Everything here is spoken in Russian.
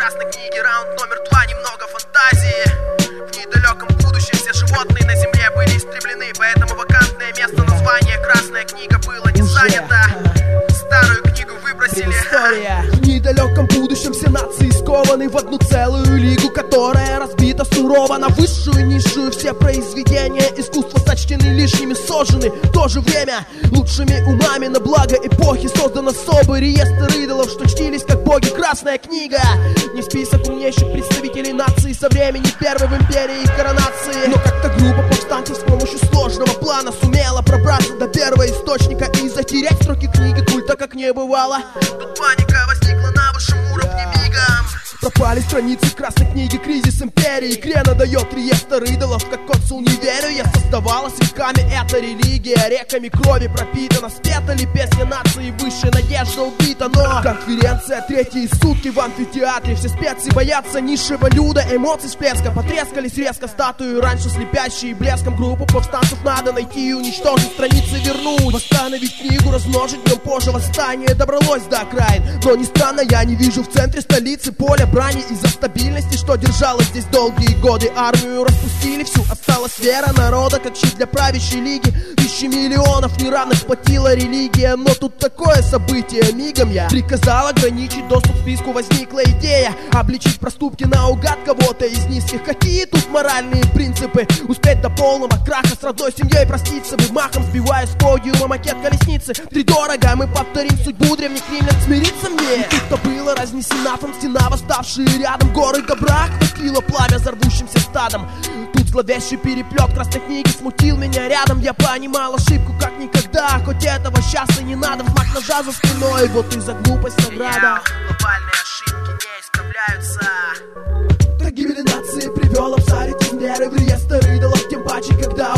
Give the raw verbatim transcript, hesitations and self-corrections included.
красной книги, раунд номер два, немного фантазии. В недалеком будущем все животные на земле были истреблены, поэтому вакантное место названия «Красная книга» было не занято. Старую книгу выбросили. В недалеком будущем все нации скованы в одну целую лигу, которая разбита сурово на высшую и низшую. Все произведения искусства сочтены лишними, сожжены. В то же время лучшими умами на благо эпохи создан особый реестр идолов, что чтились как боги. Красная книга не список умнейших представителей нации со времени первой в империи их коронации, но как-то группа повстанцев с помощью сложного плана сумела пробраться до первого источника и затерять строки книги культа как не бывало. Тут паника возникла на высшем уровне мигом. Пропали страницы красной книги, кризис империи. Крена дает реестр идолов, как консул не верю я. Создавалась веками эта религия, реками крови пропитана. Спета ли песня нации, высшая надежда убита. Но конференция третьи сутки в амфитеатре. Все специи боятся низшего люда, эмоций всплеска. Потрескались резко статуи, раньше слепящие блеском. Группу повстанцев надо найти и уничтожить, страницы вернуть, восстановить книгу, размножить, днем позже восстание добралось до окраин. Но не странно, я не вижу в центре столицы поля брани из-за стабильности, что держалось здесь долгие годы. Армию распустили всю, осталась вера народа, как щит для правящей лиги. Тысячи миллионов неравных сплотила религия. Но тут такое событие, мигом я приказал ограничить доступ к списку. Возникла идея обличить проступки наугад кого-то из низких. Какие тут моральные принципы? Успеть до полного краха с родной семьей проститься бы. Махом сбивая с подиума макет колесницы. Втридорого мы повторим судьбу древних римлян. Смириться мне? И тут-то было разнесена там стена, восставшие рядом горы добра. Хватило пламя за рвущимся стадом. Тут зловещий переплет красной книги смутил меня рядом. Я понимал ошибку как никогда, хоть этого сейчас и не надо. Взмах ножа за спиной, вот и за глупость награда. Глобальные ошибки не исправляются. До гибели нации привел абсолютизм веры в реестр идолов. Тем паче, когда